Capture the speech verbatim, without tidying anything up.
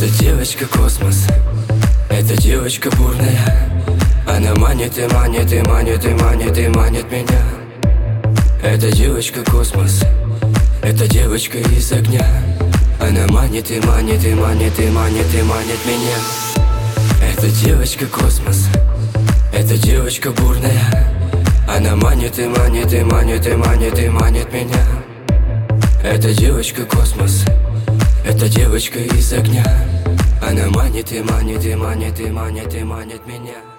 Это девочка космос, это девочка бурная. Она манит и манит и манит и манит и манит меня. Это девочка космос, это девочка из огня. Она манит и манит и манит и манит и манит меня. Это девочка космос, это девочка бурная. Она манит и манит и манит и манит и манит меня. Это девочка космос, это девочка из огня. Она манит и манит и манит и манит и манит меня.